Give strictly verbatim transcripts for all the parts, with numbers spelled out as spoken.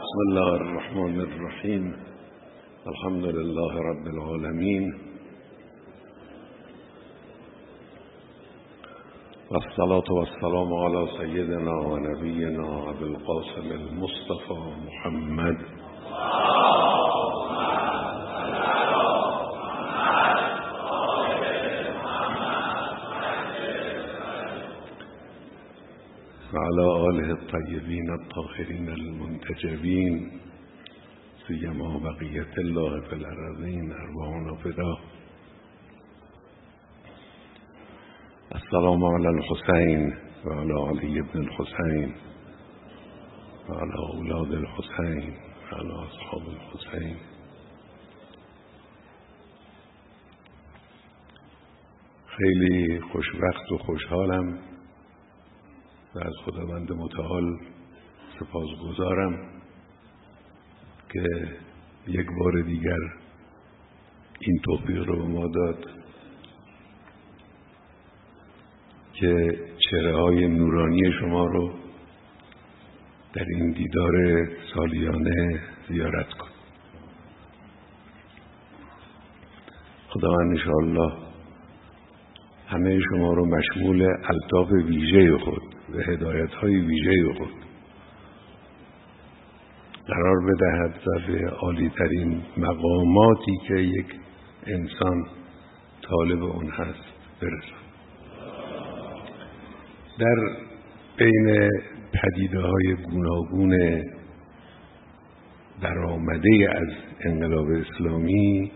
بسم الله الرحمن الرحیم. الحمد لله رب العالمین والصلاة والسلام على سيدنا و نبینا ابی القاسم المصطفى محمد وعلى آله الطيبين الطاهرين المنتجبين سيما بقية الله في الأرضين أرواحنا فداه. السلام على الحسين وعلى علي بن الحسين وعلى أولاد الحسين وعلى أصحاب الحسين. خیلی خوشبخت و خوشحالم و از خداوند متعال سپاسگزارم که یک بار دیگر این توفیق رو به ما داد که چهره‌های نورانی شما رو در این دیدار سالیانه زیارت کنم. خداوند انشاءالله همه شما رو مشمول الطاف ویژه خود و هدایت‌های ویژه خود قرار بدهد و به عالی‌ترین مقاماتی که یک انسان طالب اون هست برسد. در بین پدیده‌های گوناگون برآمده از انقلاب اسلامی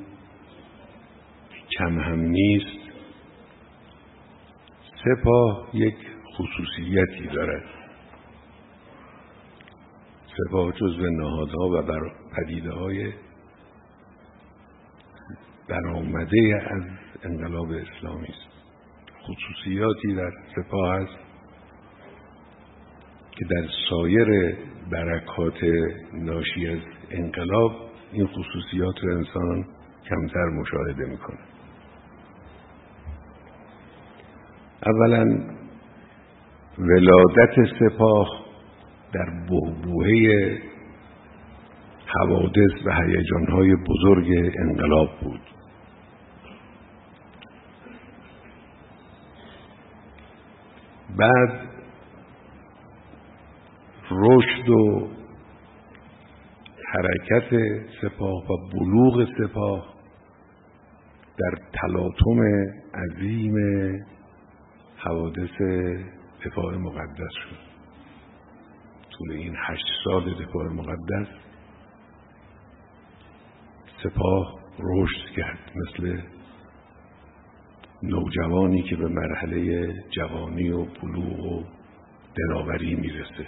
کم هم نیست سپاه یک خصوصیتی دارد. سپاه جزو نهادها و بر پدیده‌های برآمده از انقلاب اسلامی است. خصوصیاتی در سپاه است که در سایر برکات ناشی از انقلاب این خصوصیات رو انسان کمتر مشاهده میکنه. اولا ولادت سپاه در بحبوحه حوادث و هیجان‌های بزرگ انقلاب بود. بعد رشد و حرکت سپاه و بلوغ سپاه در تلاطم عظیم حوادث دفاع مقدس شد. طول این هشت سال دفاع مقدس سپاه رشد کرد، مثل نوجوانی که به مرحله جوانی و بلوغ و دلاوری میرسه.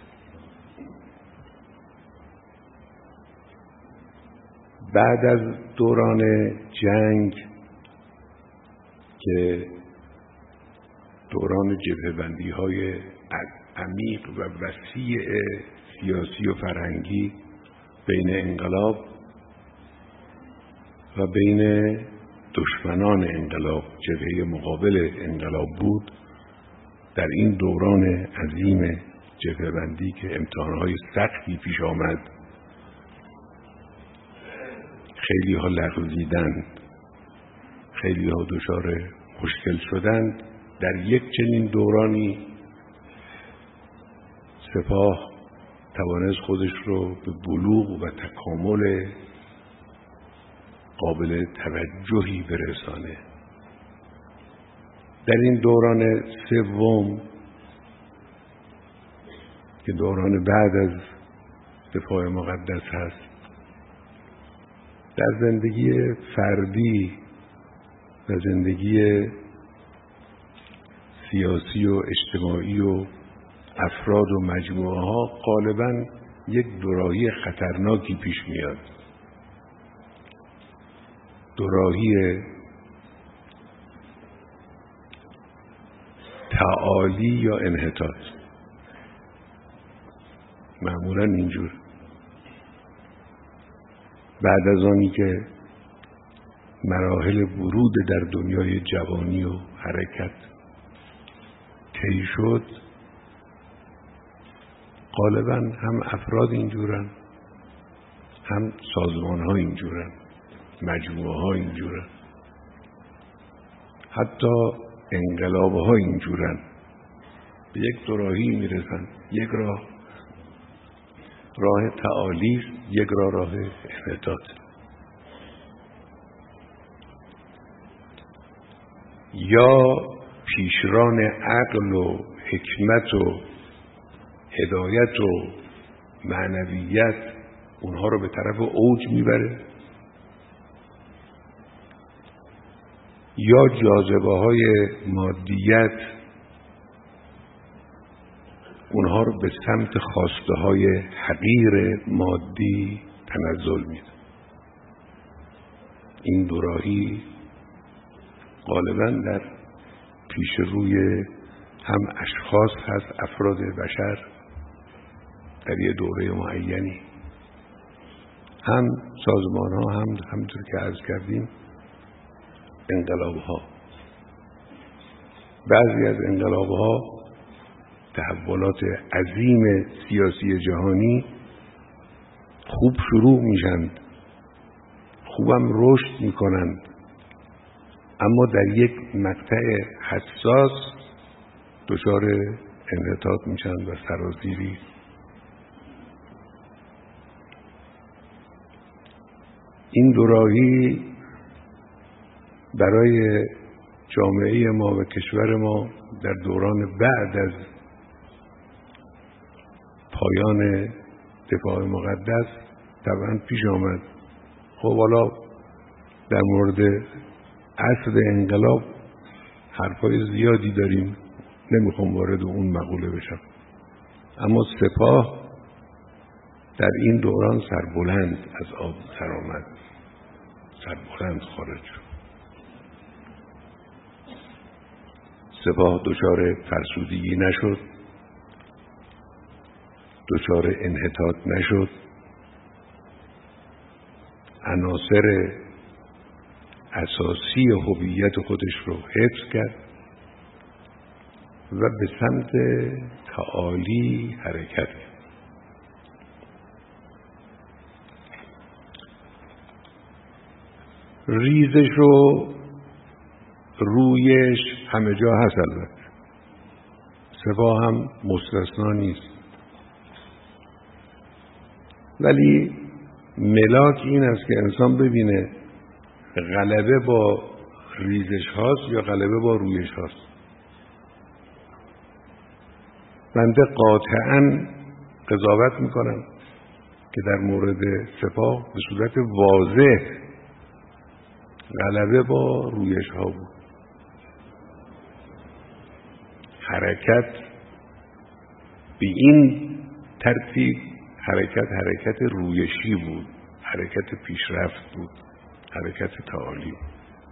بعد از دوران جنگ که دوران جبهه‌بندی های عمیق و وسیع سیاسی و فرهنگی بین انقلاب و بین دشمنان انقلاب، جبهه مقابل انقلاب بود، در این دوران عظیم جبهه‌بندی که امتحانهای سختی پیش آمد، خیلی ها لرزیدند، خیلی ها دچار مشکل شدند. در یک چنین دورانی سپاه توانست خودش رو به بلوغ و تکامل قابل توجهی برسانه. در این دوران سوم که دوران بعد از دفاع مقدس هست، در زندگی فردی و زندگی سیاسی و اجتماعی و افراد و مجموعه ها غالباً یک دوراهی خطرناکی پیش میاد. دوراهی تعالی یا انحطاط. معمولاً اینجور. بعد از آنی که مراحل ورود در دنیای جوانی و حرکت طی شد، غالبا هم افراد اینجورن هم سازمان ها اینجورن، مجموعه ها اینجورن، حتی انقلاب ها اینجورن، به یک دوراهی میرسن. یک راه راه تعالی، یک راه راه انحطاط. یا پیشران عقل و حکمت و هدایت و معنویت اونها رو به طرف اوج میبره، یا جاذبه های مادیت اونها رو به سمت خواسته های حقیر مادی تنزل میده. این دوراهی غالبا در پیش روی هم اشخاص هست، افراد بشر در یه دوره معینی، هم سازمان ها، هم همونطور که عرض کردیم انقلاب ها. بعضی از انقلاب ها، تحولات عظیم سیاسی جهانی خوب شروع میشن، خوبم رشد میکنند، اما در یک مقطع حساس دچار انحطاط میشن و سرازیری. این دوراهی برای جامعه ما و کشور ما در دوران بعد از پایان دفاع مقدس طبعا پیش آمد. خب حالا در مورد عصر انقلاب حرفای زیادی داریم، نمیخوام وارد اون مقوله بشم، اما سپاه در این دوران سربلند از آب سر آمد، سربلند خارج شد. سپاه دچار فرسودگی نشد، دچار انحطاط نشد، عناصر اساسی هویت خودش رو حفظ کرد و به سمت تعالی حرکت کرد. ریزش و رویش همه جا هست، البته سپاه هم مستثنا نیست، ولی ملاک این است که انسان ببینه غلبه با ریزش هاست یا غلبه با رویش هاست. بنده قاطعاً قضاوت میکنم که در مورد سپاه به صورت واضح غلبه با رویش ها بود. حرکت به این ترتیب حرکت حرکت رویشی بود، حرکت پیشرفت بود، حرکت تعالی بود.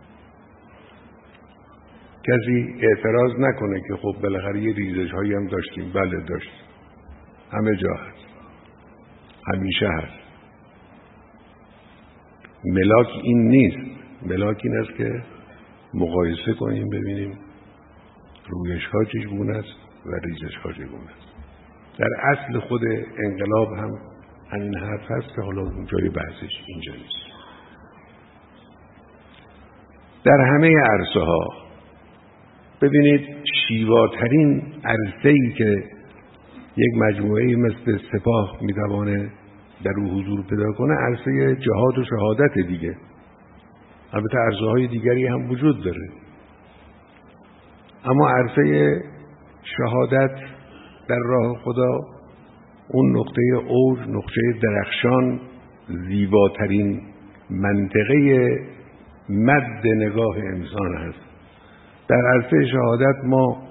کسی اعتراض نکنه که خب بالاخره یه ریزش هایی هم داشتیم. بله داشتیم، همه جا هست، همیشه هست. ملاک این نیست، ملاک این است که مقایسه کنیم ببینیم رویش ها چگونه است و ریزش ها چگونه است. در اصل خود انقلاب هم همین حرف هست که حالا جای بحثش اینجا نیست. در همه عرصه ها ببینید شیواترین عرصه‌ای که یک مجموعه‌ای مثل سپاه می‌توانه در او حضور پیدا کنه عرصه جهاد و شهادت دیگه. البته عرصه‌های دیگری هم وجود داره، اما عرصه شهادت در راه خدا اون نقطه اوج، نقطه درخشان، زیباترین منطقه مد نگاه انسان هست. در عرصه شهادت ما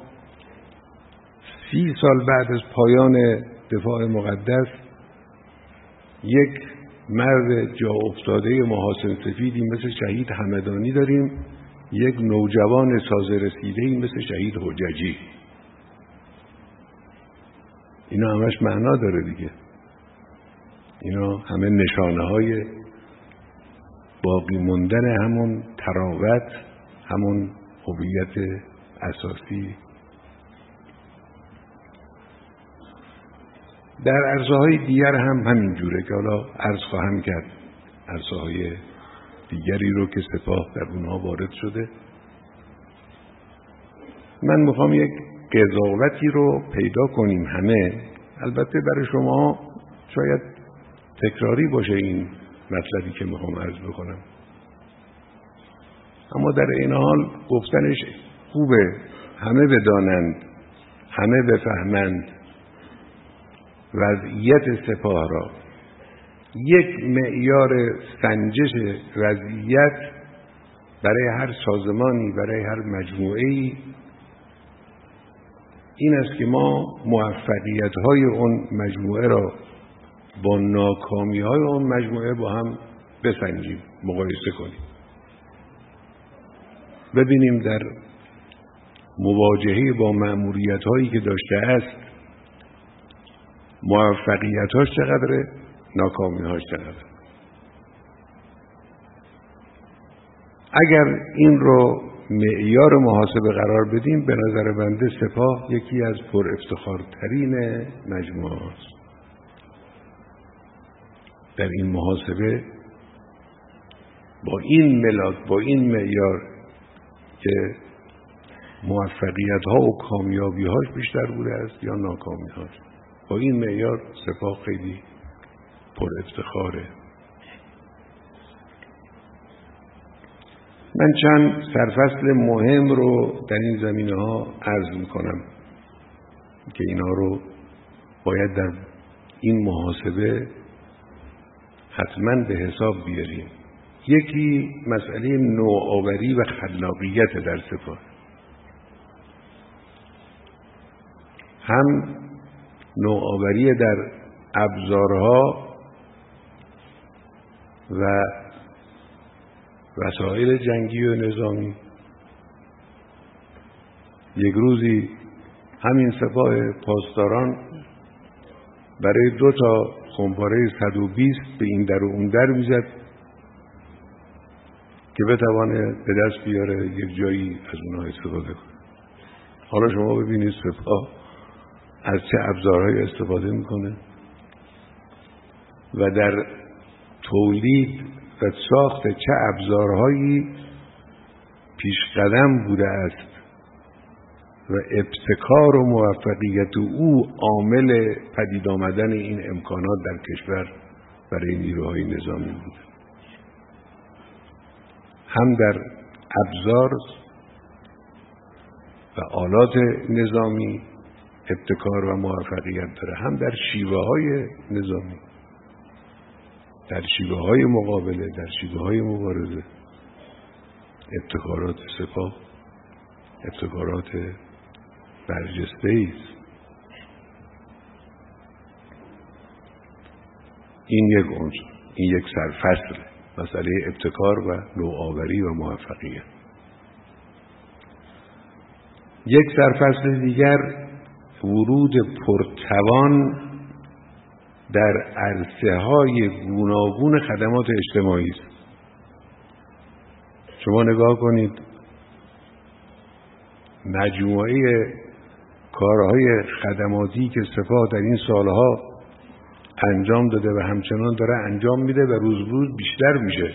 سی سال بعد از پایان دفاع مقدس یک مرد جا افتاده محاسن سفیدی مثل شهید همدانی داریم، یک نوجوان تازه رسیده‌ای مثل شهید حججی. اینا همش معنا داره دیگه. اینا همه نشانه های باقی موندن همون تراوت، همون هویت اساسی. در عرصه‌های دیگر هم همین جوره که حالا عرض خواهم کرد عرصه‌های دیگری رو که سپاه در اونها وارد شده. من میخوام یک قضاوتی رو پیدا کنیم همه. البته برای شما شاید تکراری باشه این مطلبی که میخوام عرض بکنم، اما در این حال گفتنش خوبه، همه بدانند، همه بفهمند وضعیت سپاه را. یک معیار سنجش وضعیت برای هر سازمانی، برای هر مجموعه‌ای این است که ما موفقیت‌های اون مجموعه را با ناکامی‌های اون مجموعه با هم بسنجیم، مقایسه کنیم، ببینیم در مواجهه با مأموریت‌هایی که داشته است موفقیت‌هاش چقدره، ناکامی‌هاش چقدره. اگر این رو معیار محاسبه قرار بدیم، به نظر بنده سپاه یکی از پر افتخارترین مجموعه است. در این محاسبه با این ملاک، با این معیار که موفقیت ها و کامیابی هاش بیشتر بوده است یا ناکامی هاش، با این معیار سپاه خیلی پر افتخاره. من چند سرفصل مهم رو در این زمینه ها عرض میکنم که اینا رو باید در این محاسبه حتما به حساب بیاریم. یکی مسئله نوآوری و خلاقیت در سپاه. هم نوآوری در ابزارها و وسایل جنگی و نظامی. یک روزی همین سپاه پاسداران برای دو تا خمپاره صد و بیست به این در و اون در میزد که بتوانه به دست بیاره یک جایی از اونها استفاده کنه. حالا شما ببینید سپاه از چه ابزارهایی استفاده میکنه و در تولید و ساخت چه ابزارهایی پیش قدم بوده است و ابتکار و موفقیت او عامل پدید آمدن این امکانات در کشور برای نیروهای نظامی بوده. هم در ابزار و آلات نظامی ابتکار و موفقیت داره، هم در شیوه های نظامی، در شیوه های مقابله، در شیوه های مبارزه. ابتکارات سپاه ابتکارات برجسته است. این یک عنصر، این یک سرفصل، مسئله ابتکار و نوآوری و موفقیت. یک سرفصل دیگر ورود پرتوان در عرصه‌های گوناگون خدمات اجتماعی است. شما نگاه کنید مجموعه کارهای خدماتی که سپاه در این سالها انجام داده و همچنان داره انجام میده و روز روز بیشتر میشه.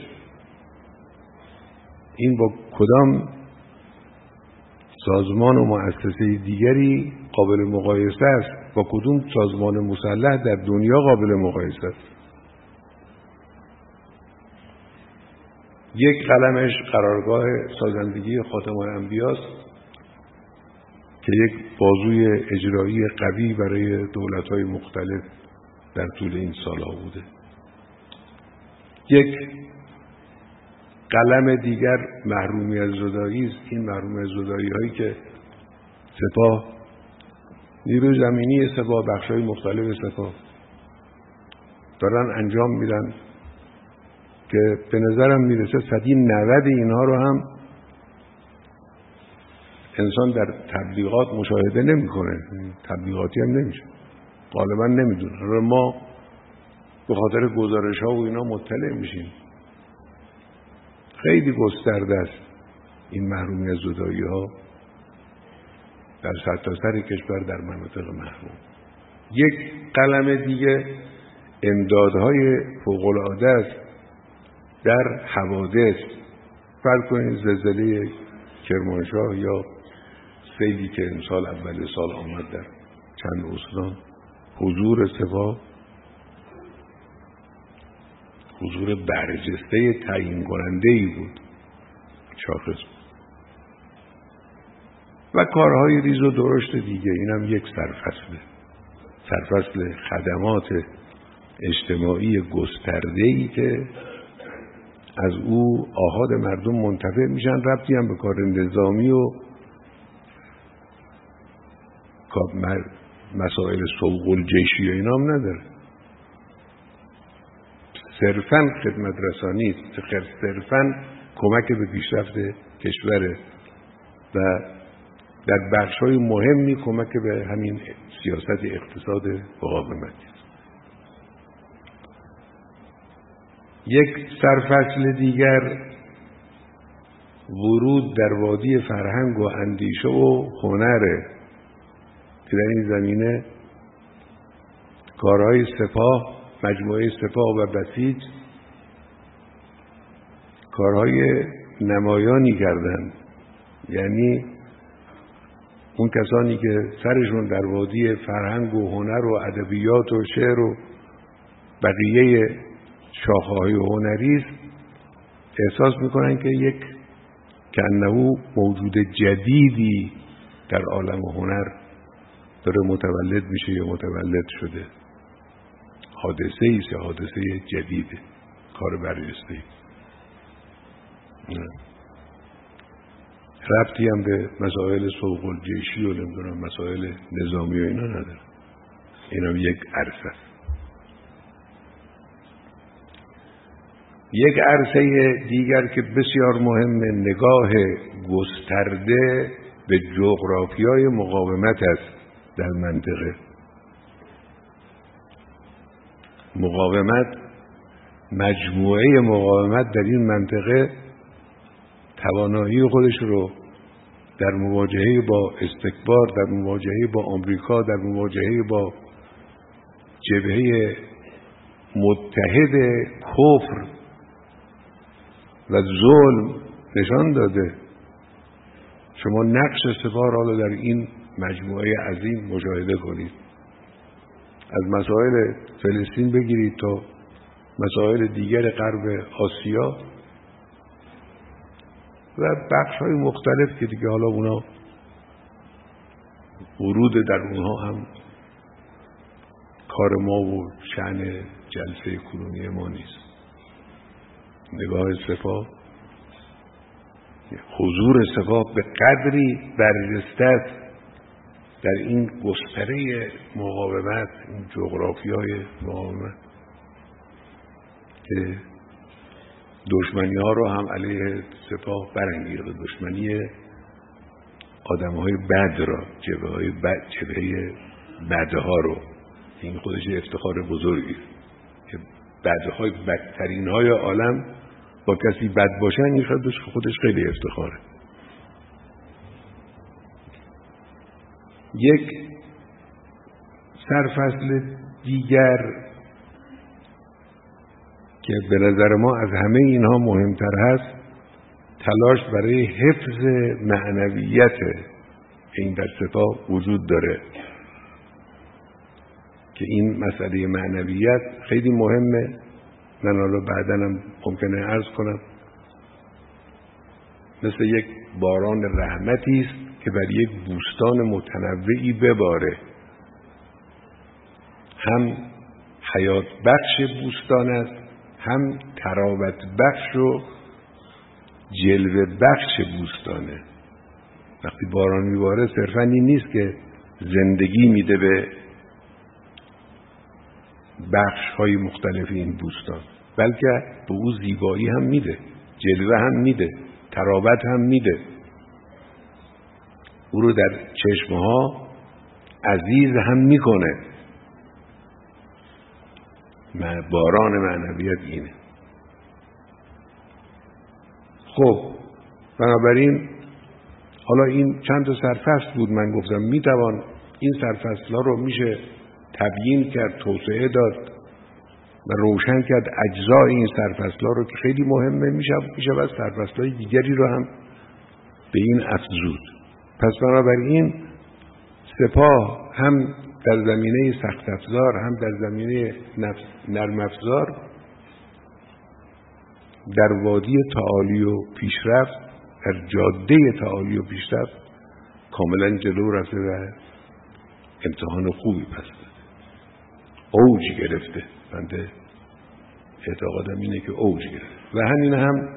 این با کدام سازمان و مؤسسه دیگری قابل مقایسه است؟ با کدوم سازمان مسلح در دنیا قابل مقایسه است؟ یک قلمش قرارگاه سازندگی خاتم الانبیا است که یک بازوی اجرایی قوی برای دولت‌های مختلف در طول این سالها بوده. یک قلم دیگر محرومیت زدایی است. این محرومیت زدایی هایی که سپاه، نیروی زمینی سپاه، بخش‌های مختلف سپاه دارن انجام میدن که به نظرم میرسه صدی نود اینها رو هم انسان در تبلیغات مشاهده نمیکنه، تبلیغاتی هم نمیشه، غالبا نمیدونه. ما به خاطر گزارش ها و اینا مطلع میشیم. خیلی گسترده است این محرومیت زدایی ها در سرتاسر کشور، در مناطق محروم. یک قلم دیگه امدادهای فوق‌العاده است در حوادث. فرض کنید زلزله کرمانشاه یا سیلی که امسال اول سال آمد در چند استان، حضور سپاه حضور برجسته تعیین کننده ای بود، شاخص بود. و کارهای ریز و درشت دیگه، اینم یک سرفصله، سرفصل خدمات اجتماعی گسترده‌ای که از او آحاد مردم منتفع میشن، ربطی هم به کار نظامی و مسائل سوق الجیشی و اینا هم نداره. صرفاً خدمت رسانی است، صرفاً کمک به پیشرفت کشوره و در بخش‌های مهمی کمک به همین سیاست اقتصاد مقاومتی است. یک سرفصل دیگر ورود در وادی فرهنگ و اندیشه و هنره که در این زمینه کارهای سپاه، مجموعه سپاه و بسیج کارهای نمایانی کردند. یعنی اون کسانی که سرشون در وادی فرهنگ و هنر و ادبیات و شعر و بقیه شاخه‌های هنری است، احساس میکنن که یک کأنه موجود جدیدی در عالم هنر داره متولد میشه یا متولد شده. حادثه ایست یا حادثه جدیده، کار برجسته ای. ربطی هم به مسائل سوق الجیشی و نمیدونم مسائل نظامی و اینا نداره. این هم یک عرصه است. یک عرصه دیگر که بسیار مهمه، نگاه گسترده به جغرافیای مقاومت است در منطقه. مقاومت، مجموعه مقاومت در این منطقه توانایی خودش رو در مواجهه با استکبار، در مواجهه با آمریکا، در مواجهه با جبهه متحد کفر و ظلم نشان داده. شما نقش سپاه را در این مجموعه عظیم مشاهده کنید. از مسائل فلسطین بگیرید تا مسائل دیگر غرب آسیا و بخش‌های مختلف که دیگه حالا اونا ورود در اونها هم کار ما و شأن جلسه کنونی ما نیست. نگاه سپاه، حضور سپاه به قدری برجسته است در این گستره مقاومت، این جغرافیای مقاومت که دشمنی ها رو هم علیه سپاه برانگیخته، دشمنی آدم های بد را، جبهه های بد، جبهه بدها رو. این خودش افتخار بزرگی که بدهای بدترین های عالم با کسی بد باشن، این خودش خیلی افتخاره. یک سرفصل دیگر که به نظر ما از همه اینها مهمتر هست، تلاش برای حفظ معنویت این در سپاه وجود داره که این مسئله معنویت خیلی مهمه. من حالا بعداً هم ممکنه عرض کنم مثل یک باران رحمتی است که بر یک بوستان متنوعی بباره. هم حیات بخش بوستان است، هم تراوت بخش و جلوه بخش بوستانه. وقتی باران میباره صرفاً این نیست که زندگی میده به بخش های مختلف این بوستان، بلکه به او زیبایی هم میده، جلوه هم میده، تراوت هم میده، او رو در چشمها عزیز هم میکنه. باران معنویت اینه. خب بنابراین حالا این چند تا سرفصل بود، من گفتم میتوان این سرفصل ها رو میشه تبیین کرد، توسعه داد و روشن کرد اجزای این سرفصل‌ها رو که خیلی مهمه، میشود سرفصل‌های دیگری رو هم به این افزود. پس بنابراین سپاه هم در زمینه سخت افزار هم در زمینه نرم افزار در وادی تعالی و پیشرفت، در جاده تعالی و پیشرفت کاملا جلو رفته و امتحان خوبی پس داده، اوج گرفته. بنده اعتقادم اینه که اوج گرفته و همین هم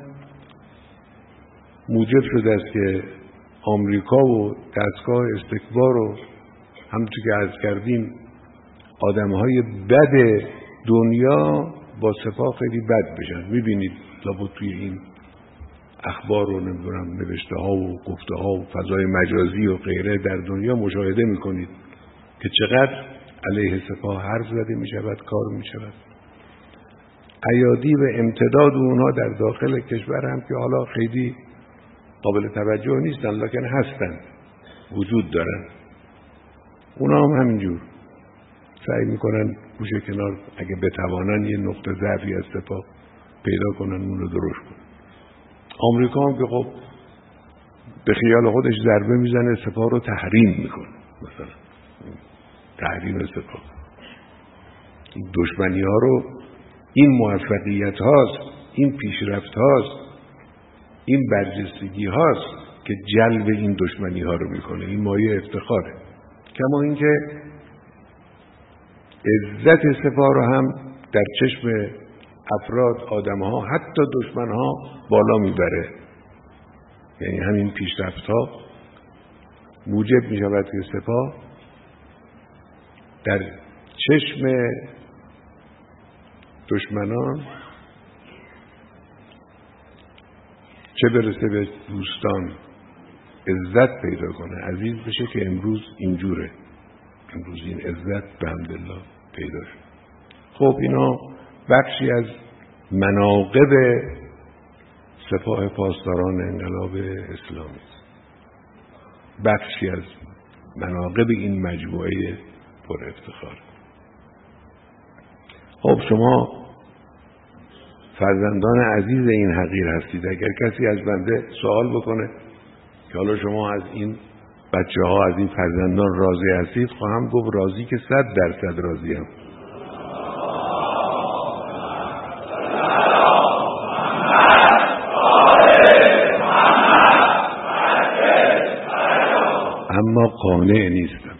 موجب شده است که آمریکا و دستگاه استکبار و همونطور که عرض کردیم آدمهای بد دنیا با سپاه خیلی بد بشن. میبینید لابد توی این اخبار و نمیدونم نوشته ها و گفته ها و فضای مجازی و غیره در دنیا مشاهده میکنید که چقدر علیه سپاه حرف زده میشود، کار میشود. ایادی و امتداد اونها در داخل کشور هم که حالا خیلی قابل توجه نیستن لکن هستن، وجود دارن. اونا هم همینجور سعی میکنن گوشه کنار اگه بتوانن یه نقطه ضعفی از سپاه پیدا کنن اون رو درست کنن. آمریکا هم که خب به خیال خودش ضربه میزنه، سپاه رو تحریم میکنه، مثلا تحریم سپاه. این دشمنی ها رو، این موفقیت هاست، این پیشرفت هاست، این برجستگی هاست که جلب این دشمنی ها رو میکنه. این مایه افتخاره. کما اینکه عزت سپاه رو هم در چشم افراد، آدم ها، حتی دشمن ها بالا میبره. یعنی همین پیشرفت ها موجب میشود که سپاه در چشم دشمنان چه برسه به دوستان عزت پیدا کنه، عزیز بشه که امروز اینجوره. امروز این عزت به حمدالله پیدا شد. خب اینا بخشی از مناقب سپاه پاسداران انقلاب اسلامی است، بخشی از مناقب این مجموعه پر افتخار. خب شما فرزندان عزیز این حقیر هستید. اگر کسی از بنده سوال بکنه که حالا شما از این بچه ها، از این فرزندان راضی هستید، خواهم گفت راضی که صد درصد راضی هم. اما قانع نیستم.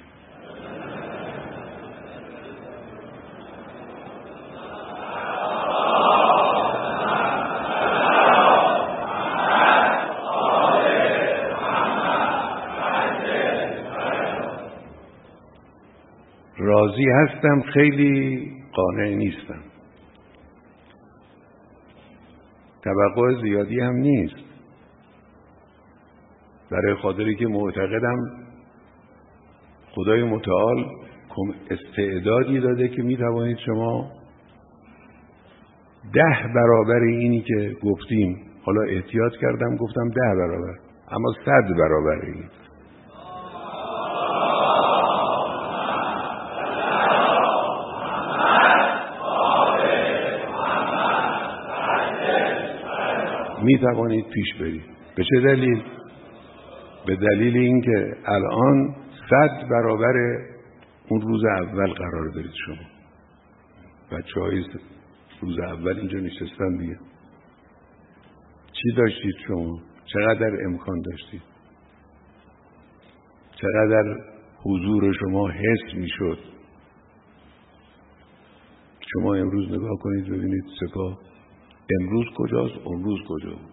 راضی هستم، خیلی قانع نیستم. توقع زیادی هم نیست، برای خاطری که معتقدم خدای متعال استعدادی داده که می توانید شما ده برابر اینی که گفتیم، حالا احتیاط کردم گفتم ده برابر، اما صد برابر این می توانید پیش برید. به چه دلیل؟ به دلیل اینکه الان صد برابر اون روز اول قرار دارید شما. بچه های روز اول اینجا نشستن دیگه. چی داشتید شما؟ چقدر امکان داشتید؟ چقدر حضور شما حس می شد؟ شما امروز نگاه کنید ببینید سپاه امروز کجاست، اون روز کجا بود.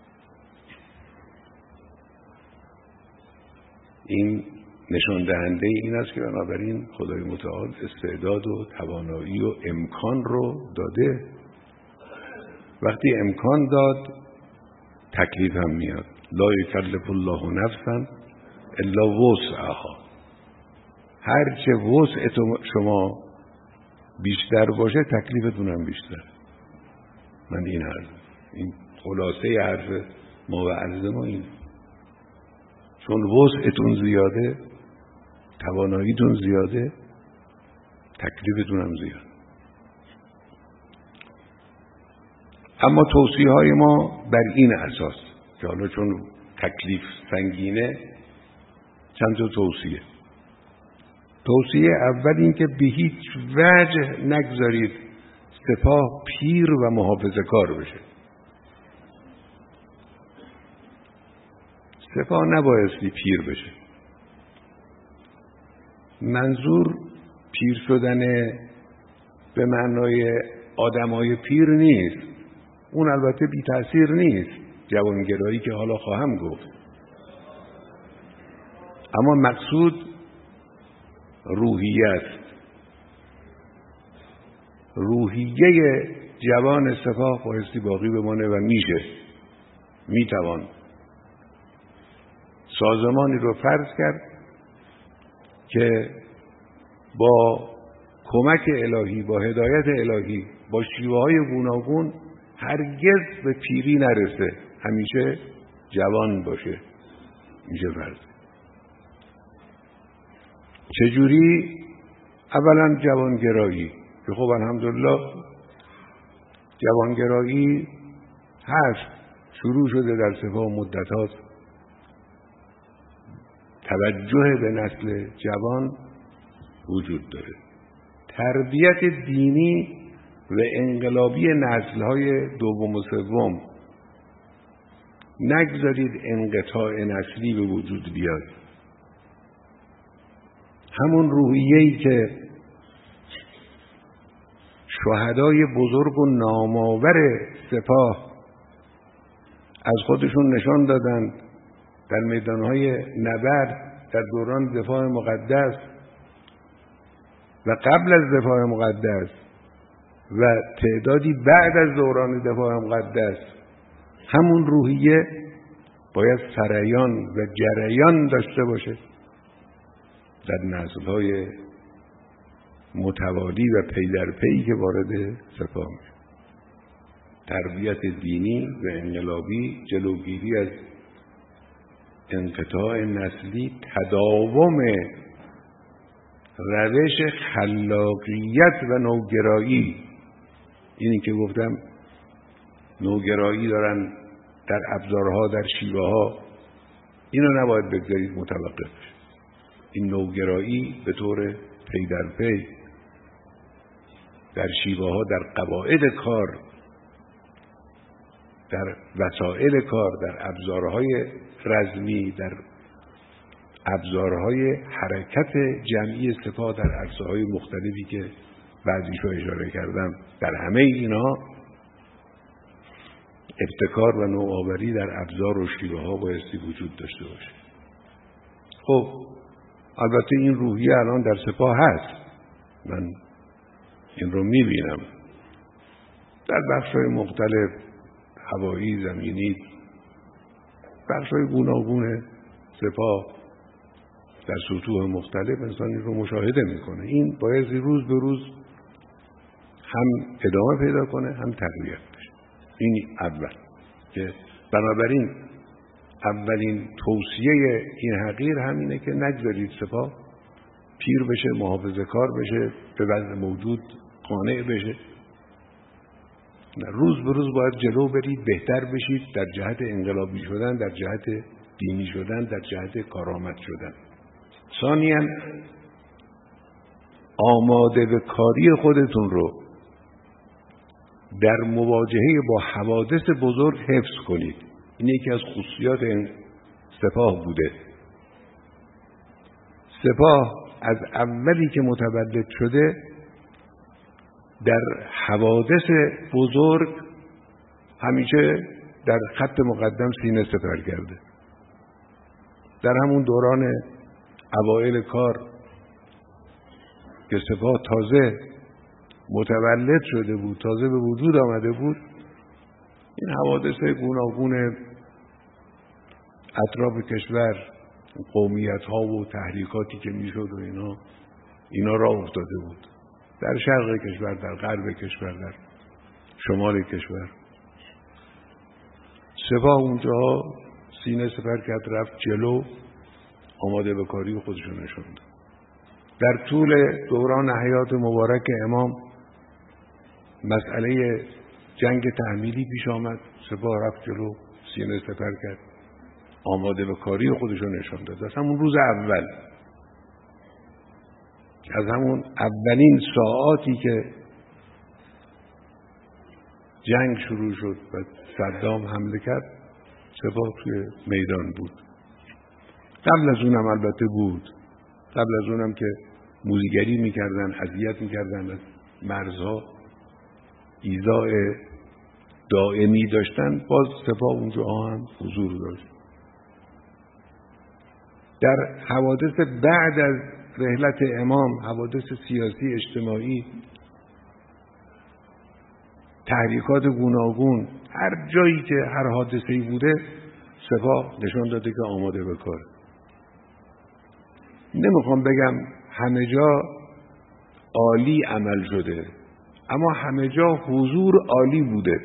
این نشان دهنده این است که بنابراین خدای متعال استعداد و توانایی و امکان رو داده. وقتی امکان داد تکلیف هم میاد. لا یکلف الله نفسا الا وسعها. هر چه وسع شما بیشتر باشه تکلیفتون هم بیشتر. من این حرف، این خلاصه حرف ما و عرض ما این، چون وسعتون زیاده، تواناییتون زیاده، تکلیفتون هم زیاد. اما توصیه های ما بر این اساس که حالا چون تکلیف سنگینه چند تا توصیه. توصیه اول این که به هیچ وجه نگذارید سپاه پیر و محافظه کار بشه. سپاه نبایستی پیر بشه. منظور پیر شدن به معنای آدمای پیر نیست، اون البته بی تأثیر نیست، جوانگرایی که حالا خواهم گفت، اما مقصود روحیه است. روحیه جوان سپاه بایستی باقی بمانه و میشه میتوان سازمانی رو فرض کرد که با کمک الهی، با هدایت الهی، با شیوه های گوناگون هرگز به پیری نرسه، همیشه جوان باشه. میشه فرض. چجوری؟ اولا جوانگرایی که خب الحمدلله جوانگرایی هست، شروع شده در سپاه مدت هاست. توجه به نسل جوان وجود داره. تربیت دینی و انقلابی نسل‌های دوم و سوم، نگذارید انقطاع نسلی به وجود بیاد. همون روحیه‌ای که شهدای بزرگ و نامآور سپاه از خودشون نشان دادند در میدانهای نبرد در دوران دفاع مقدس و قبل از دفاع مقدس و تعدادی بعد از دوران دفاع مقدس، همون روحیه باید سریان و جریان داشته باشه در نسل‌های متوالی و پی در پی که وارد سپاه میشه. تربیت دینی و انقلابی، جلوگیری از انقطاع نسلی، تداوم روش خلاقیت و نوگرایی. اینی که گفتم نوگرایی دارن در ابزارها، در شیوه ها، اینو نباید بگذارید متوقف بشه. این نوگرایی به طور پی در پی در شیوه ها، در قواعد کار، در وسایل کار، در ابزارهای رزمی، در ابزارهای حرکت جمعی سپاه در عرصه‌های مختلفی که بعضیشو اشاره کردم، در همه اینا ابتکار و نوآوری در ابزار و شیوه ها بایستی وجود داشته باشه. خب البته این روحیه الان در سپاه هست، من این رو میبینم در بخش‌های مختلف، هوایی، زمینی، بخش‌های گوناگون سپاه در سطوح مختلف انسان این رو مشاهده میکنه. این باید روز به روز هم ادامه پیدا کنه، هم تقویت بشه. این اول که بنابراین اولین توصیه این حقیر همینه که نگذارید سپاه پیر بشه، محافظه کار بشه، به وضع موجود قانع بشه. روز به روز باید جلو برید، بهتر بشید در جهت انقلابی شدن، در جهت دینی شدن، در جهت کارآمد شدن. ثانیاً آماده به کاری خودتون رو در مواجهه با حوادث بزرگ حفظ کنید. این یکی از خصوصیات این سپاه بوده. سپاه از اولی که متولد شده در حوادث بزرگ همیشه در خط مقدم سینه سپر کرده. در همون دوران اوایل کار که سپاه تازه متولد شده بود، تازه به وجود آمده بود، این حوادث گوناگون اطراف کشور، قومیت ها و تحریکاتی که میشد و اینا اینا راه افتاده بود. در شرق کشور، در غرب کشور، در شمال کشور. سپاه اونجا سینه سپر کرد، رفت جلو، آماده به کاری خودشون نشون داد. در طول دوران حیات مبارک امام مسئله جنگ تحمیلی پیش آمد. سپاه رفت جلو، سینه سپر کرد، آماده به کاری خودشو نشان داد. از همون روز اول، از همون اولین ساعاتی که جنگ شروع شد و صدام حمله کرد، سپاه توی میدان بود. قبل از اونم البته بود، قبل از اونم که موزیگری میکردن، اذیت میکردن، از مرزها ایذاء دائمی داشتن، باز سپاه اونجا هم حضور داشت. در حوادث بعد از رحلت امام، حوادث سیاسی اجتماعی، تحریکات گوناگون، هر جایی که هر حادثه‌ای بوده سپاه نشان داده که آماده به کار. نمیخوام بگم همه جا عالی عمل شده، اما همه جا حضور عالی بوده.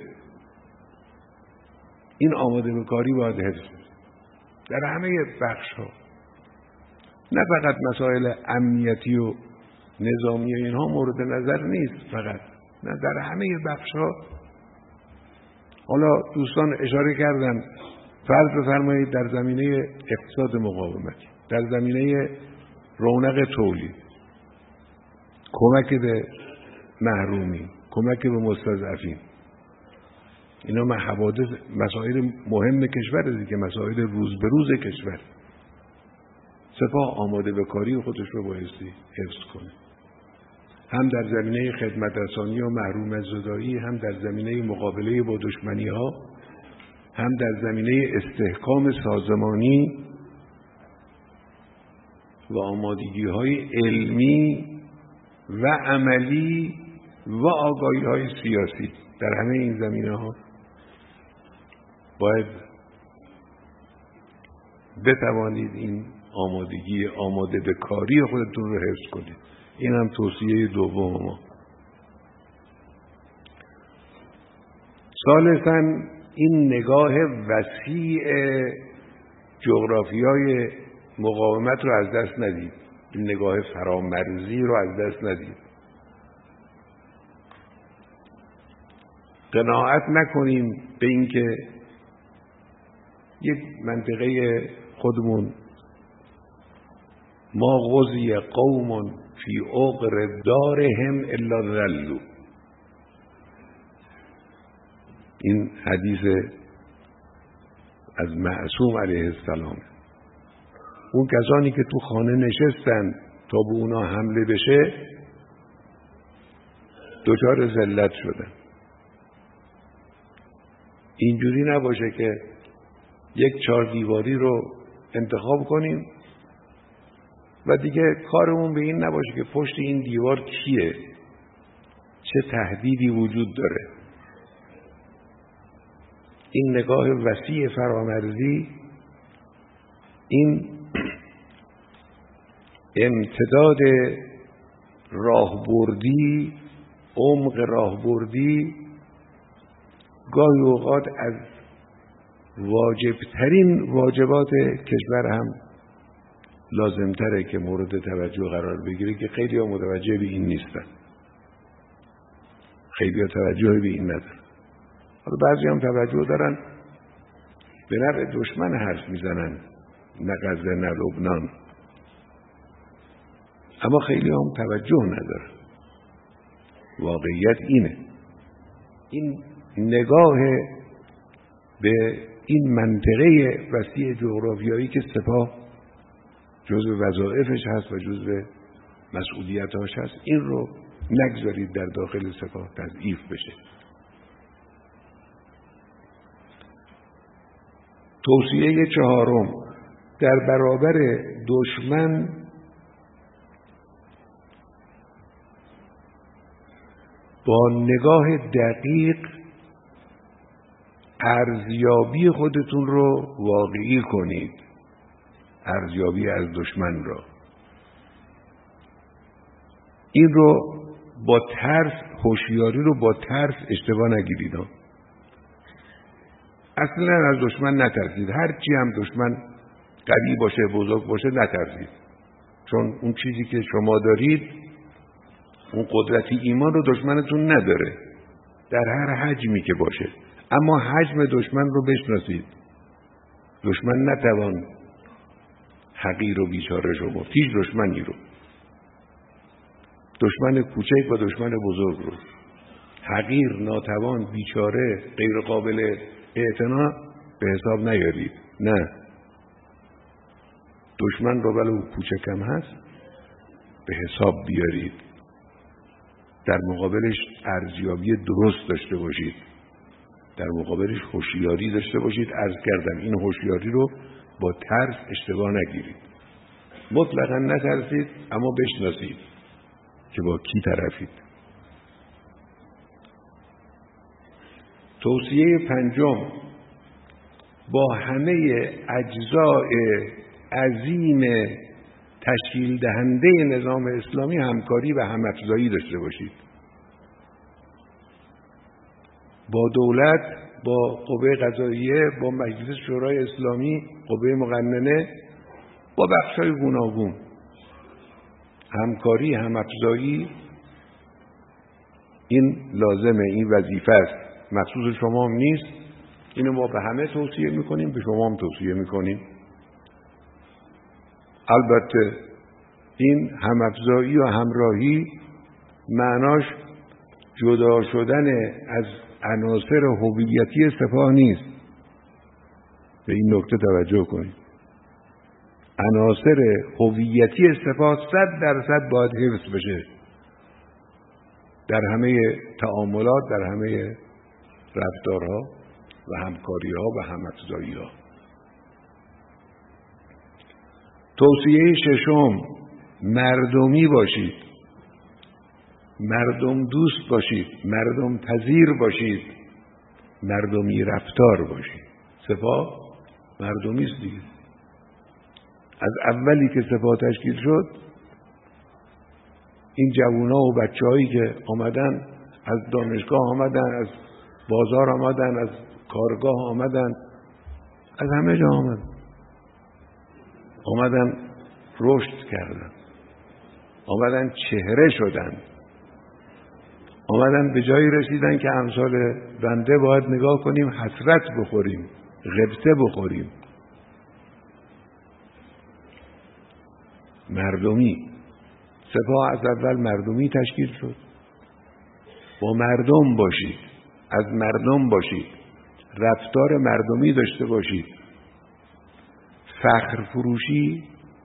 این آماده به کاری باید حفظ بشه در همه بخش ها، نه فقط مسائل امنیتی و نظامی اینها مورد نظر نیست فقط، نه، در همه بخش ها. حالا دوستان اشاره کردن، فرض بفرمایید در زمینه اقتصاد مقاومتی، در زمینه رونق تولید، کمک به محرومین، کمک به مستضعفین، اینا حوادث مسائل مهم کشور دیگه، مسائل روز به روز کشور. سپاه آماده به کاری خودش رو بایستی حفظ کنه، هم در زمینه خدمت رسانی و محروم از زدایی، هم در زمینه مقابله با دشمنی ها، هم در زمینه استحکام سازمانی و آمادگی های علمی و عملی و آگاهی های سیاسی. در همه این زمینه ها باید بتوانید این آمادگی آماده به کاری خودتون رو حفظ کنید. این هم توصیه دوم ما. ثالثاً این نگاه وسیع جغرافیای مقاومت رو از دست ندید، این نگاه فرامرزی رو از دست ندید. قناعت نکنیم به این که یک منطقه خودمون، ما غزی قوم فی عقر دارهم الا ذلوا، این حدیث از معصوم علیه السلام. اون کسانی که تو خانه نشستن تا به اونا حمله بشه دچار ذلت شدن. اینجوری نباشه که یک چهار دیواری رو انتخاب کنیم و دیگه کارمون به این نباشه که پشت این دیوار کیه، چه تهدیدی وجود داره. این نگاه وسیع فرامرزی، این امتداد راهبردی، عمق راهبردی، گاهی اوقات از واجبترین واجبات کشور هم لازمتره که مورد توجه قرار بگیره که خیلی ها متوجه به این نیستن، خیلی ها توجه به این ندارن. حالا بعضی هم توجه دارن، به نفع دشمن حرف میزنن، نه غزه نه لبنان، اما خیلی هم توجه ندارن. واقعیت اینه. این نگاه به این منطقه وسیع جغرافیایی که سپاه جزء وظایفش هست و جزء مسئولیتاش هست، این رو نگذارید در داخل سپاه تضعیف بشه. توصیه چهارم، در برابر دشمن با نگاه دقیق ارزیابی خودتون رو واقعی کنید، ارزیابی از دشمن را. این رو با ترس، هوشیاری رو با ترس اشتباه نگیرید. اصلا از دشمن نترسید، هر چی هم دشمن قوی باشه، بزرگ باشه، نترسید. چون اون چیزی که شما دارید، اون قدرتی ایمان رو دشمنتون نداره در هر حجمی که باشه. اما حجم دشمن رو بشناسید. دشمن نتوان حقیر و بیچاره شما، هیچ دشمنی رو، دشمن کوچک و دشمن بزرگ رو، حقیر، ناتوان، بیچاره، غیر قابل اعتنا به حساب نیارید. نه، دشمن رو ولو کوچکم هست به حساب بیارید، در مقابلش ارزیابی درست داشته باشید، در مقابلش هوشیاری داشته باشید. عرض کردم این هوشیاری رو با ترس اشتباه نگیرید. مطلقا نترسید، اما بشناسید که با کی طرفید. توصیه پنجم، با همه اجزای عظیم تشکیل دهنده نظام اسلامی همکاری و هم‌افزایی داشته باشید. با دولت، با قوه قضاییه، با مجلس شورای اسلامی، قوه مقننه، با بخش‌های گوناگون همکاری، هم‌افزایی، این لازمه، این وظیفه است، مخصوص شما هم نیست. اینو ما به همه توصیه میکنیم، به شما هم توصیه میکنیم. البته این هم‌افزایی و همراهی معناش جدا شدن از عناصر هویتی سپاه نیست. به این نکته توجه کنید. عناصر هویتی سپاه صد درصد باید حفظ بشه در همه تعاملات، در همه رفتارها و همکاریها و هم‌افزایی‌ها. توصیه ششم، مردمی باشید، مردم دوست باشید، مردم پذیر باشید، مردمی رفتار باشید. سپاه مردمی است دیگه. از اولی که سپاه تشکیل شد، این جوونا و بچه‌هایی که آمدن، از دانشگاه آمدن، از بازار آمدن، از کارگاه آمدن، از همه جا آمدن آمدن رشد کردن، آمدن چهره شدن، آمدن به جایی رسیدن که امثال بنده باید نگاه کنیم حسرت بخوریم، غبطه بخوریم. مردمی، سپاه از اول مردمی تشکیل شد. با مردم باشید، از مردم باشید، رفتار مردمی داشته باشید. فخر فروشی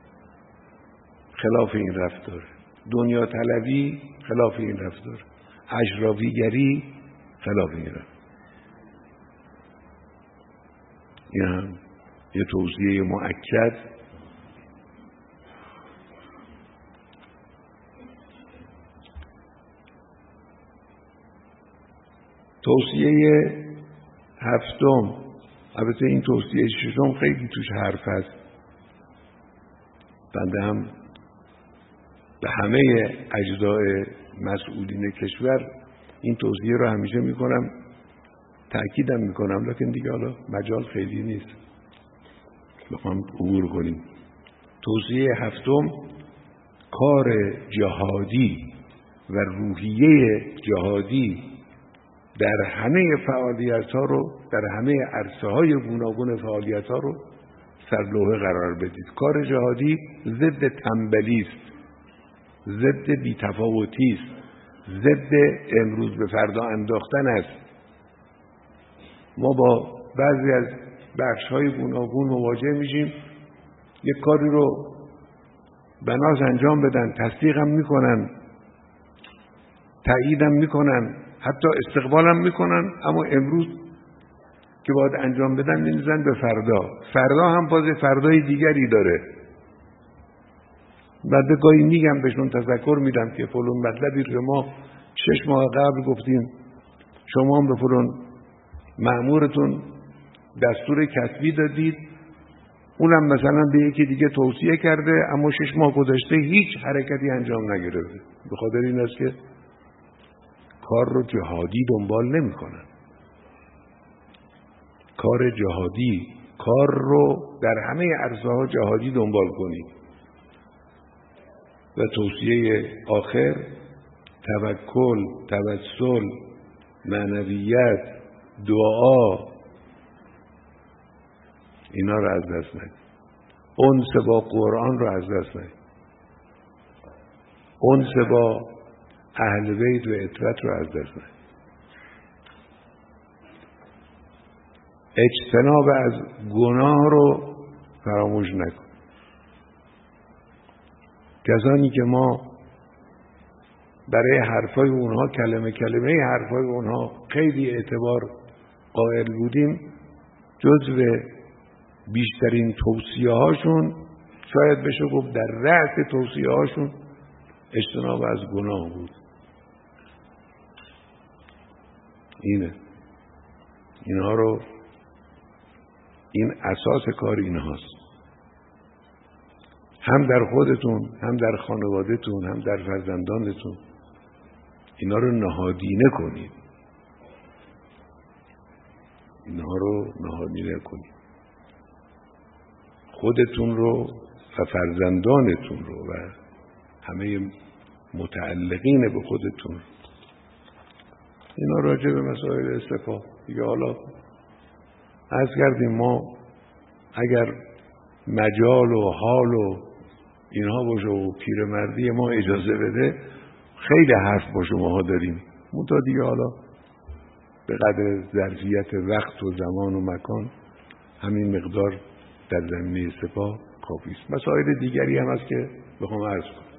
خلاف این رفتار، دنیا طلبی خلاف این رفتار، اشرافیگری خلاف این رفتار. این هم یه توصیه مؤکد. توصیه هفتم، البته این توصیه ششم خیلی توش حرف هست. بنده هم به همه اجزای مسئولین کشور این توصیه رو همیشه میکنم، تأکیدم میکنم، لکن دیگه حالا مجال خیلی نیست بخوام عبور کنیم. توصیه هفتم، کار جهادی و روحیه جهادی در همه فعالیت ها رو، در همه عرصه های گوناگون فعالیت ها رو سرلوحه قرار بدید. کار جهادی ضد تنبلی است، ضد بی‌تفاوتی است، ضد امروز به فردا انداختن است. ما با بعضی از بخش های گوناگون مواجه میشیم، یک کاری رو بناس انجام بدن، تصدیقم میکنن، تاییدم میکنن، حتی استقبالم میکنن، اما امروز که باید انجام بدن می‌ریزن به فردا. فردا هم باز فردای دیگری داره. بعد گاهی میگم بهشون، تذکر میدم که فلان مطلبی رو ما شش ماه قبل گفتیم، شما هم به فلان مأمورتون دستور کسبی دادید، اونم مثلا به یکی دیگه توصیه کرده، اما شش ماه گذشته هیچ حرکتی انجام نگرفته. به خاطر این است که کار رو جهادی دنبال نمی کنن. کار جهادی، کار رو در همه عرصه ها جهادی دنبال کنید. و توصیه آخر توکل، توسل، معنویت، دعا، اینا رو از دست ندید. انس با قرآن رو از دست ندید. انس با اهل بیت و عترت رو از دست ندید. اجتناب از گناه رو فراموش نکن. کسانی که ما برای حرفای اونها کلمه کلمه حرفای اونها خیلی اعتبار قائل بودیم، جزو بیشترین توصیه هاشون شاید بشه گفت در رأس توصیه هاشون اجتناب از گناه بود. اینه اینها رو این اساس کار اینهاست. هم در خودتون، هم در خانوادهتون، هم در فرزندانتون اینا رو نهادینه کنید. اینها رو نهادینه کنید. خودتون رو و فرزندانتون رو و همه متعلقین به خودتون. اینا راجع به مسائل سپاه دیگه. حالا عرض کردیم ما اگر مجال و حال و اینها باشه و پیرمردی ما اجازه بده خیلی حرف با شماها داریم، منتها دیگه حالا به قدر ظرفیت وقت و زمان و مکان همین مقدار در زمینه سپاه کافی است. مسائل دیگری هم هست که بخوام عرض کنم.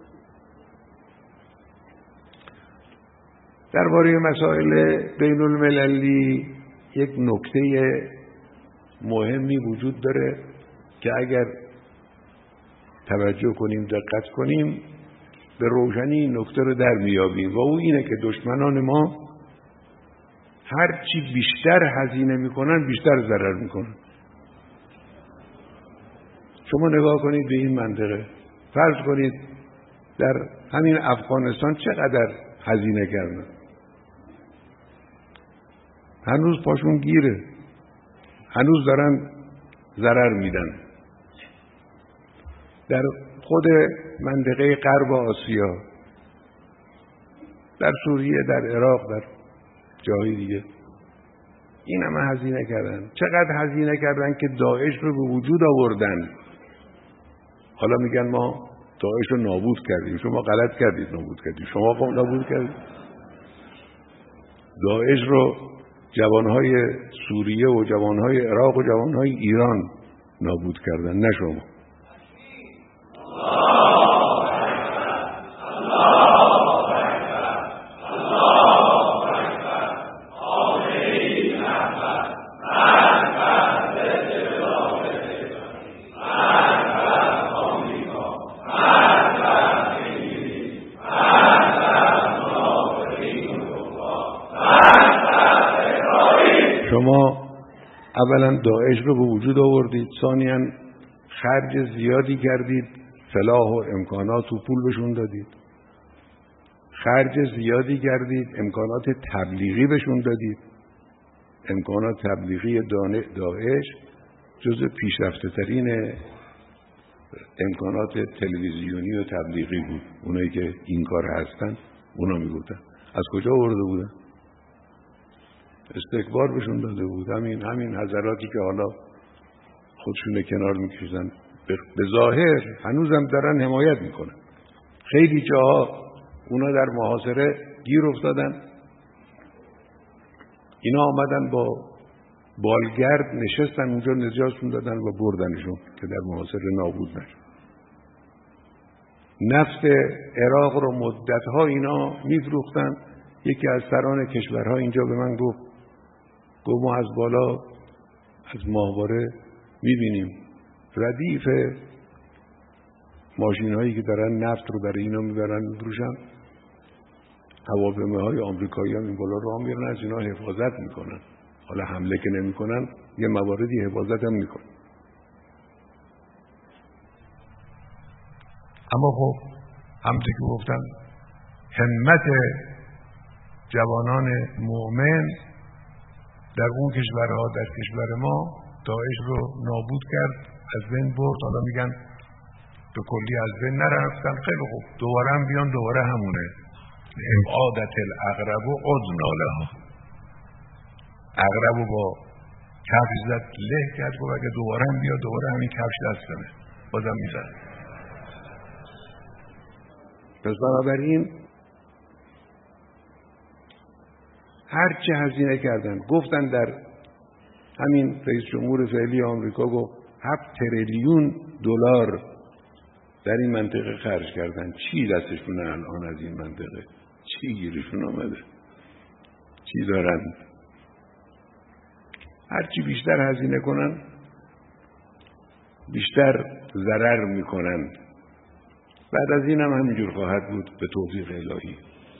درباره مسائل بین المللی یک نکته مهمی وجود داره که اگر توجه کنیم، دقت کنیم، به روشنی این نکته رو در میابیم و او اینه که دشمنان ما هر چی بیشتر هزینه میکنن بیشتر ضرر میکنن. شما نگاه کنید به این منطقه، فرض کنید در همین افغانستان چقدر هزینه کردن، هنوز پاشون گیره، هنوز دارن ضرر میدن. در خود منطقه غرب آسیا، در سوریه، در عراق، در جاهای دیگه این همه هزینه کردن. چقدر هزینه کردن که داعش رو به وجود آوردن. حالا میگن ما داعش رو نابود کردیم. شما غلط کردید نابود کردید. شما قوم نابود کردید. داعش رو جوانهای سوریه و جوانهای عراق و جوانهای ایران نابود کردن، نه شما. شما اولا داعش رو به وجود آوردید، ثانیاً خرج زیادی کردید، سلاح و امکانات و پول بهشون دادید، خرج زیادی کردید، امکانات تبلیغی بهشون دادید. امکانات تبلیغی داعش جزو پیشرفته ترین امکانات تلویزیونی و تبلیغی بود. اونایی که این کار هستن اونا میگفتن. از کجا آورده بودن؟ استکبار بهشون داده بود. همین همین حضراتی که حالا خودشون کنار میکشن به ظاهر هنوزم دارن حمایت میکنن. خیلی جاها اونا در محاصره گیر افتادن، اینا آمدن با بالگرد نشستن اونجا، نجاتشون دادن و بردنشون که در محاصره نابود نشد. نفت عراق رو مدتها اینا میفروختن. یکی از سران کشورها اینجا به من گفت گفت ما از بالا از ماهواره میبینیم ردیف ماشین هایی که دارن نفت رو برای اینا میبرن میفروشن، هواپیماهای های آمریکایی هم این بالا راه میرن، از اینا حفاظت میکنن. حالا حمله که نمیکنن یه مواردی حفاظت هم میکنن. اما خب همونطور که گفتم همت جوانان مؤمن در اون کشورها، در کشور ما داعش رو نابود کرد، از بین برد. حالا میگن به کلی از بین نرفتن. خیلی خوب، دوباره هم بیان دوباره همونه. عادت الاغرب و عدنا لها. اغرب با کفش زد له کرد، گفت اگه دوباره هم بیاد دوباره همین کفش دستمه، بازم میزد. پس بنابراین هرچی هزینه کردن، گفتن در همین رئیس جمهور فعلی آمریکا گفت هفت تریلیون دلار در این منطقه خرج کردن. چی دستشون الان از این منطقه؟ چی گیرشون آمده؟ چی دارن؟ هرچی بیشتر هزینه کنن بیشتر ضرر میکنن. بعد از این هم همینجور خواهد بود به توفیق الهی.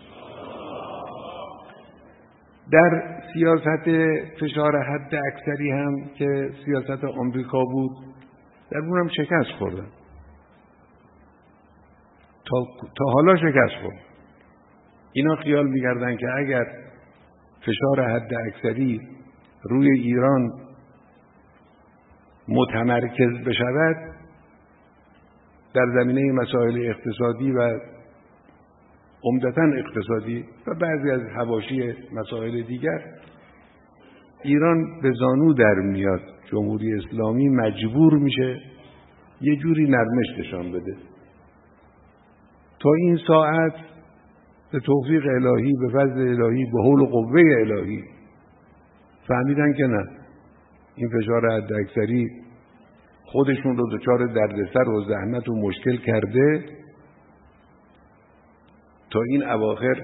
در سیاست فشار حد اکثری هم که سیاست آمریکا بود، در اون هم شکست خوردن. تا, تا حالا شکست خورد. اینا خیال می‌کردن که اگر فشار حد اکثری روی ایران متمرکز بشود در زمینه مسائل اقتصادی و عمدتاً اقتصادی و بعضی از حواشی مسائل دیگر، ایران به زانو در میاد. جمهوری اسلامی مجبور میشه یه جوری نرمش نشان بده. تا این ساعت به توفیق الهی، به فضل الهی، به حول و قوه الهی فهمیدن که نه، این فشار حد اکثری خودشون رو دچار دردسر و زحمت و مشکل کرده. تا این اواخر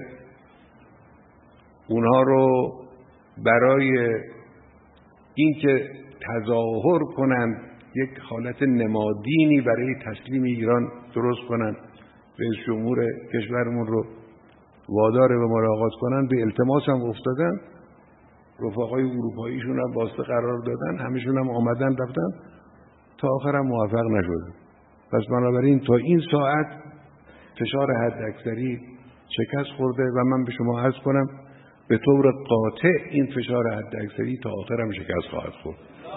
اونها رو برای اینکه تظاهر کنند، یک حالت نمادینی برای تسلیم ایران درست کنند، رئیس جمهور کشورمون رو وادار به ملاقات کنند، به التماس هم افتادن. رفقای اروپاییشون هم واسطه قرار دادن، همشون هم آمدن رفتن، تا آخر هم موفق نشدن. پس بنابراین تا این ساعت فشار حد اکثری شکست خورده و من به شما عرض کنم به طور قاطع این فشار حد اکثری تا آخر هم شکست خواهد خورد.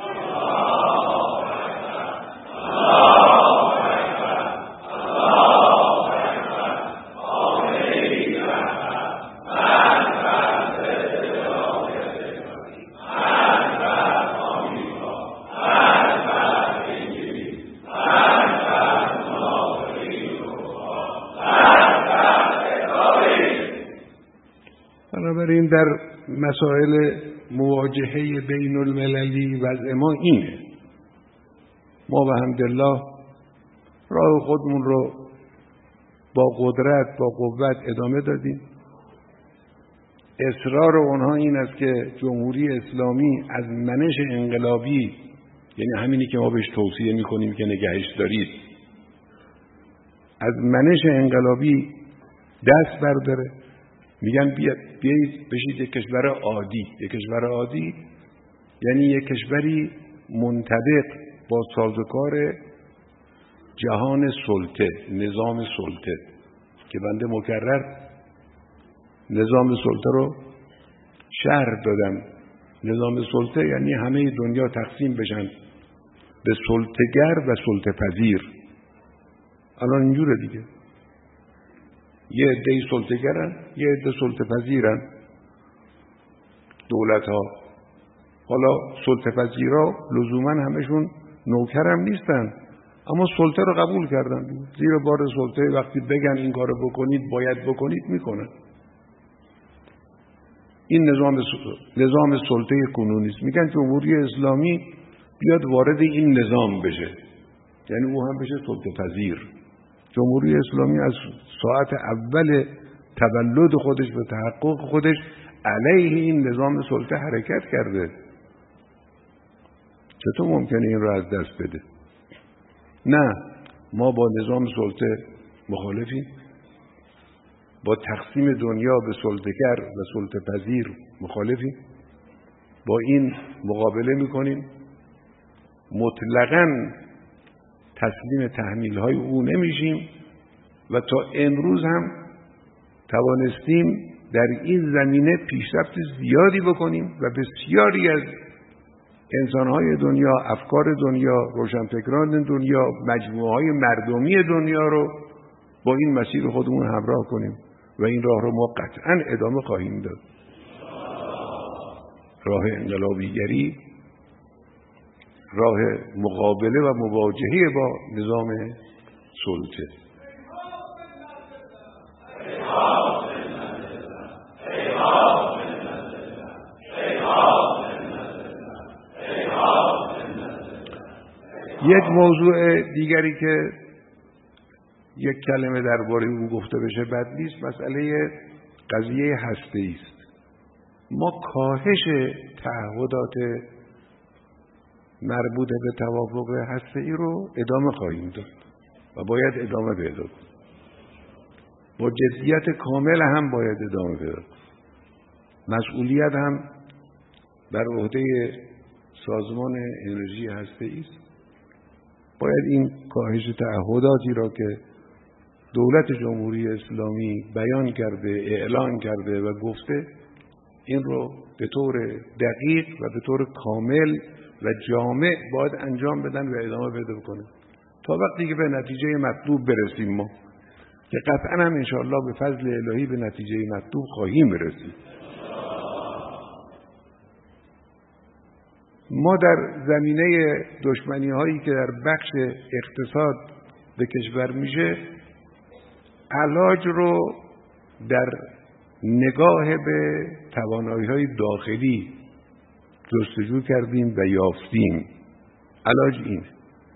بنابراین در مسائل مواجهه بین المللی وضع ما اینه. ما به حمدالله راه خودمون رو با قدرت، با قوت ادامه دادیم. اصرار اونها این است که جمهوری اسلامی از منش انقلابی، یعنی همینی که ما بهش توصیه میکنیم که نگهش دارید، از منش انقلابی دست برداره. میگن بیایید بشید یک کشور عادی. یک کشور عادی یعنی یک کشوری منطبق با سازوکار جهان سلطه، نظام سلطه، که بنده مکرر نظام سلطه رو شرح دادم. نظام سلطه یعنی همه دنیا تقسیم بشن به سلطه‌گر و سلطه پذیر. الان اینجوره دیگه، یه عده سلطه‌گرن، یه عده سلطه پذیرن دولت ها. حالا سلطه پذیرا لزوما همشون نوکرم نیستن، اما سلطه رو قبول کردن، زیر بار سلطه وقتی بگن این کارو بکنید باید بکنید میکنن. این نظام نظام سلطه کنونی است. میگن جمهوری اسلامی بیاد وارد این نظام بشه، یعنی او هم بشه سلطه پذیر. جمهوری اسلامی از ساعت اول تولد خودش به تحقق خودش علیه این نظام سلطه حرکت کرده. چطور ممکنه این رو از دست بده؟ نه، ما با نظام سلطه مخالفیم، با تقسیم دنیا به سلطه‌گر و سلطه پذیر مخالفیم، با این مقابله میکنیم. مطلقاً تسلیم تحمیل‌های او نمیشیم و تا امروز هم توانستیم در این زمینه پیشرفت زیادی بکنیم و بسیاری از انسانهای دنیا، افکار دنیا، روشنفکران دنیا، مجموعه‌های مردمی دنیا رو با این مسیر خودمون همراه کنیم و این راه رو ما قطعاً ادامه خواهیم داد. راه انقلابیگری راه مقابله و مواجهه با نظام سلطه. یک موضوع دیگری که یک کلمه درباره اون گفته بشه بد نیست، مسئله قضیه هسته‌ای است. ما کاهش تعهدات مربوط به توافق هسته‌ای رو ادامه خواهیم داد و باید ادامه پیدا کنه. با جدیت کامل هم باید ادامه پیدا کنه. مسئولیت هم بر عهده سازمان انرژی هسته‌ای است. باید این کاهش تعهداتی را که دولت جمهوری اسلامی بیان کرده، اعلان کرده و گفته، این رو به طور دقیق و به طور کامل و جامع باید انجام بدن و ادامه پیدا کنه تا وقتی که به نتیجه مطلوب برسیم، ما که قطعا هم انشاءالله به فضل الهی به نتیجه مطلوب خواهیم برسیم. ما در زمینه دشمنی هایی که در بخش اقتصاد به کشور میشه، علاج رو در نگاه به توانایی های داخلی جستجو کردیم و یافتیم. علاج اینه.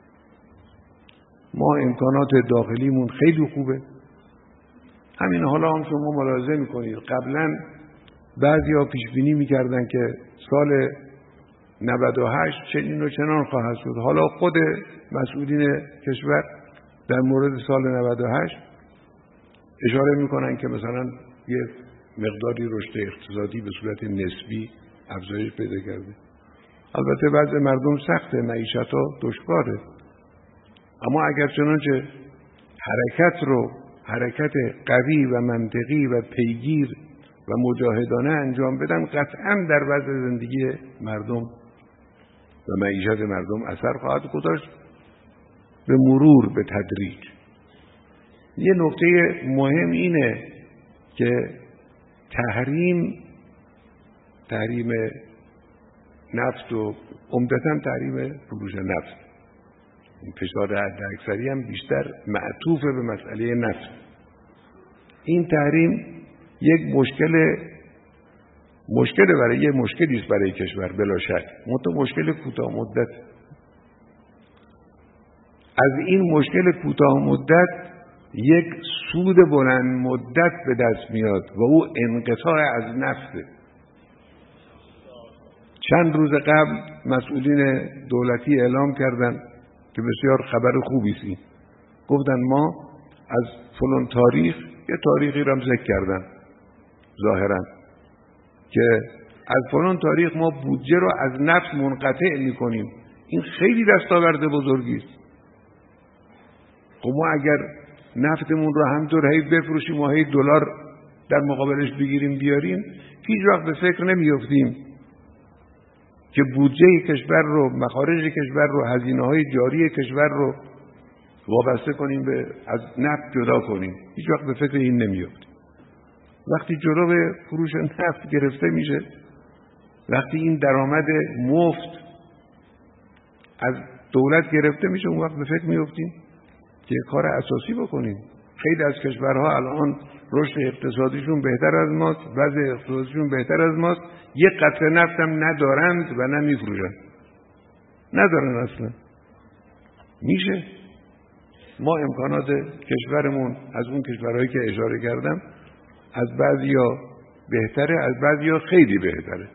ما امکانات داخلیمون خیلی خوبه. همین حالا هم شما ملاحظه میکنید قبلا بعضیا پیش بینی میکردن که سال نود و هشت چنین و چنان خواهد شد. حالا خود مسئولین کشور در مورد سال نود و هشت اشاره میکنن که مثلا یه مقداری رشد اقتصادی به صورت نسبی افزایش پیدا کرده. البته وضع مردم سخته، معیشت ها دشواره، اما اگر چنانچه حرکت رو حرکت قوی و منطقی و پیگیر و مجاهدانه انجام بدن، قطعا در وضع زندگی مردم و معیشت مردم اثر خواهد گذاشت به مرور، به تدریج. یه نکته مهم اینه که تحریم تحریم نفت و عمدتاً تحریم فروش نفت، این فشار حداکثری هم بیشتر معطوف به مسئله نفت. این تحریم یک مشکل مشکل برای یه مشکلی است برای کشور بلا شک، منتها مشکل کوتاه مدت. از این مشکل کوتاه مدت یک سود بلند مدت به دست میاد و او انقطاع از نفته. چند روز قبل مسئولین دولتی اعلام کردند که بسیار خبر خوبی است. گفتن ما از فلان تاریخ، یه تاریخی را ذکر کردن ظاهرا، که از فلان تاریخ ما بودجه رو از نفت منقطع میکنیم. این خیلی دستاورد بزرگی است. خب ما اگر نفتمون رو همطور هی بفروشیم و هی دلار در مقابلش بگیریم بیاریم، هیچ وقت به فکر نمیافتیم که بودجه کشور رو، مخارج کشور رو، هزینه‌های جاری کشور رو وابسته کنیم به از نفت جدا کنیم. هیچ وقت به فکر این نمیافتیم. وقتی جلو به فروش نفت گرفته میشه، وقتی این درآمد مفت از دولت گرفته میشه، اون وقت به فکر میافتیم که کار اساسی بکنیم. خیلی از کشورها الان رشد اقتصادیشون بهتر از ماست، وضع اقتصادیشون بهتر از ماست، یک قطره نفت هم ندارند و نمیفروشند. ندارن اصلا. میشه ما امکانات کشورمون از اون کشورهایی که اشاره کردم از بعضیا بهتره، از بعضیا خیلی بهتره.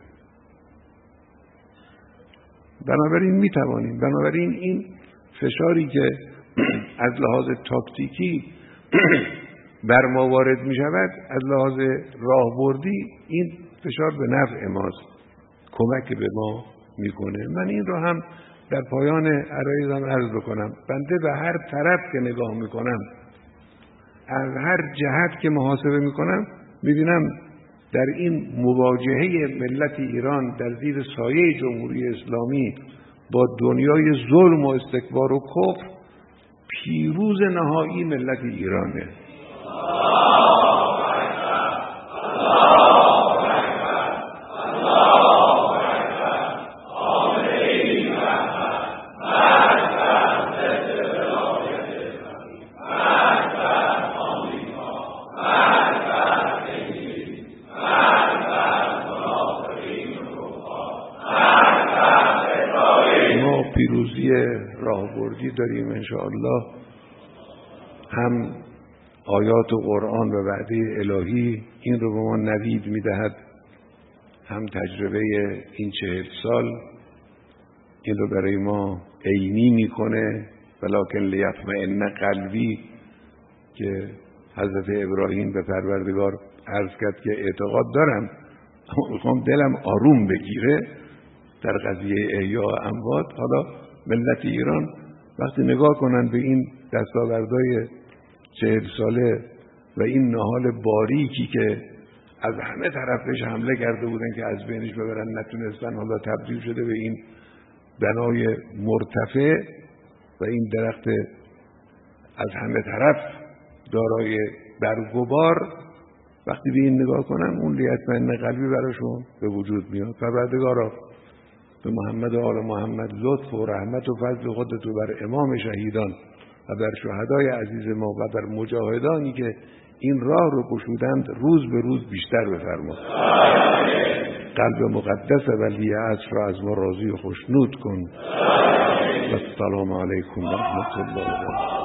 بنابراین میتوانیم، بنابراین این فشاری که از لحاظ تاکتیکی بر ما وارد می شود، از لحاظ راهبردی این فشار به نفع ماست، کمک به ما میکنه. من این رو هم در پایان عرایزم عرض بکنم. بنده به هر طرف که نگاه میکنم، از هر جهت که محاسبه میکنم، میبینم در این مواجهه ملت ایران در زیر سایه جمهوری اسلامی با دنیای ظلم و استکبار و کفر، پیروز نهایی ملت ایرانه. پیروزی راهبردی داریم انشاءالله. هم آیات و قرآن و وعده الهی این رو به ما نوید میدهد، هم تجربه این چهل سال این رو برای ما عینی میکنه. ولکن لیطمئن قلبی که حضرت ابراهیم به پروردگار عرض کرد که اعتقاد دارم اما میخوام دلم آروم بگیره در قضیه احیاء اموات. حالا ملت ایران وقتی نگاه کنن به این دستاوردهای چهل ساله و این نهال باریکی که از همه طرفش حمله کرده بودن که از بینش ببرن نتونستن، حالا تبدیل شده به این بنای مرتفع و این درخت از همه طرف دارای برگ و بار، وقتی به این نگاه کنن اون لیطمئن قلبی براشون به وجود میاد. پروردگارا به محمد و آل محمد لطف و رحمت و فضل خودت و بر امام شهیدان و بر شهدای عزیز ما و بر مجاهدانی که این راه رو گشودند روز به روز بیشتر بفرما. قلب مقدس ولی عصر را از ما راضی و خوشنود کن. و السلام علیکم و رحمت الله و برکاته.